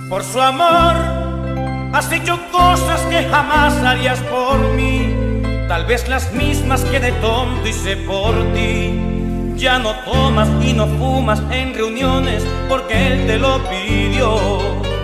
Por su amor has hecho cosas que jamás harías por mí, tal vez las mismas que de tonto hice por ti. Ya no tomas y no fumas en reuniones porque él te lo pidió.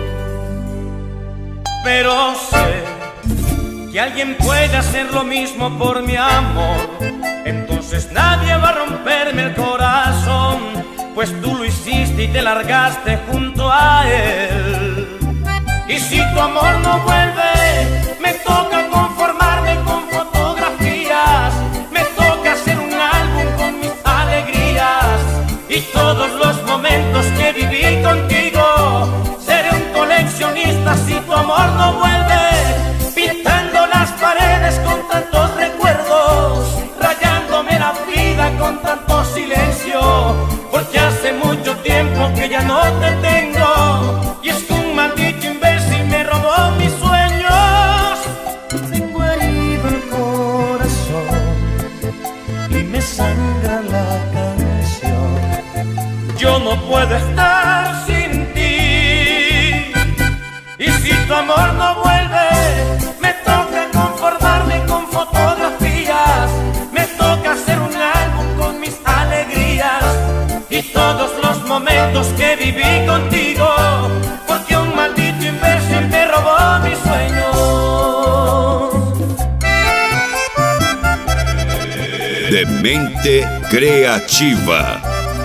Pero sé que alguien puede hacer lo mismo por mi amor, entonces nadie va a romperme el corazón, pues tú lo hiciste y te largaste junto a él. Y si tu amor no vuelve, me toca conformarme con fotografías, me toca hacer un álbum con mis alegrías y todos los momentos que viví contigo. Seré un coleccionista si tu amor no vuelve, pintando las paredes con tantos recuerdos, rayándome la vida con tanto silencio, porque hace mucho tiempo que ya no te tengo. Y es que un maldito imbécil me robó mis sueños. Tengo herido el corazón y me sangra la canción. Yo no puedo estar sin ti. Y si tu amor no vuelve, me toca conformarme con fotografías, me toca hacer un álbum con mis alegrías y todos los momentos que viví contigo, porque un maldito imbécil me robó mis sueños. Demente Criativa.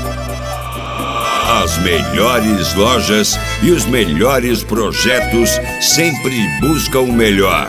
As melhores lojas e os melhores projetos sempre buscam o melhor.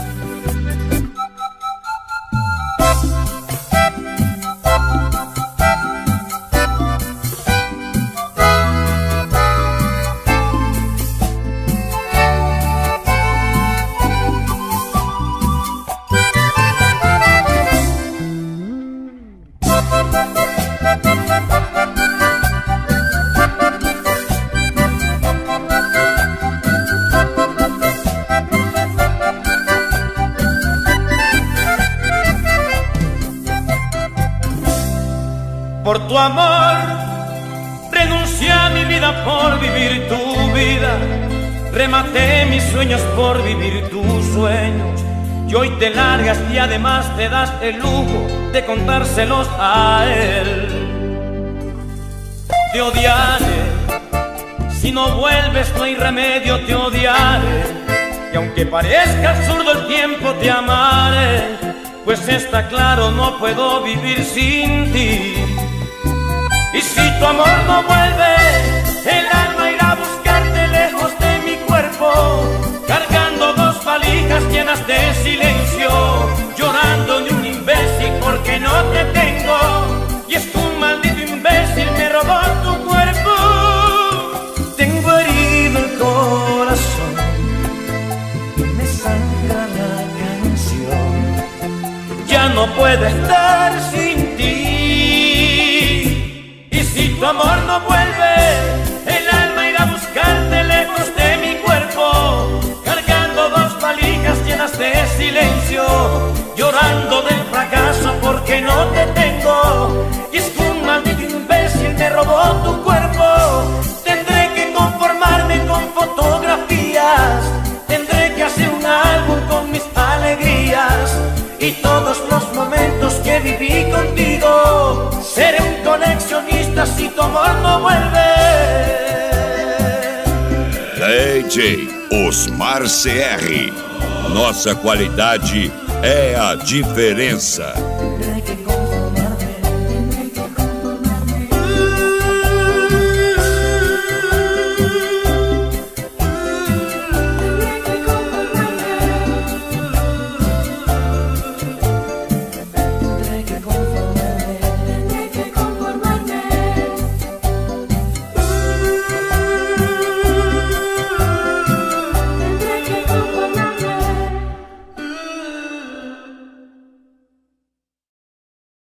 Por tu amor renuncié a mi vida por vivir tu vida, rematé mis sueños por vivir tus sueños, y hoy te largas y además te das el lujo de contárselos a él. Te odiaré, si no vuelves no hay remedio, te odiaré, y aunque parezca absurdo el tiempo te amaré, pues está claro no puedo vivir sin ti. Y si tu amor no vuelve, el alma irá a buscarte lejos de mi cuerpo, cargando dos valijas llenas de silencio, llorando de un imbécil porque no te tengo. Y es que un maldito imbécil me robó tu cuerpo. Tengo herido el corazón y me sangra la canción. Ya no puedo estar sin ti. Si tu amor no vuelve, el alma irá a buscarte lejos de mi cuerpo, cargando dos valijas llenas de silencio, llorando del fracaso porque no te tengo. Y es que un maldito imbécil me robó tu cuerpo. Tendré que conformarme con fotografías, tendré que hacer un álbum con mis alegrías y todos los momentos que viví contigo. Seré un coleccionista si tu amor no vuelve. DJ Osmar CR. Nossa qualidade é a diferença.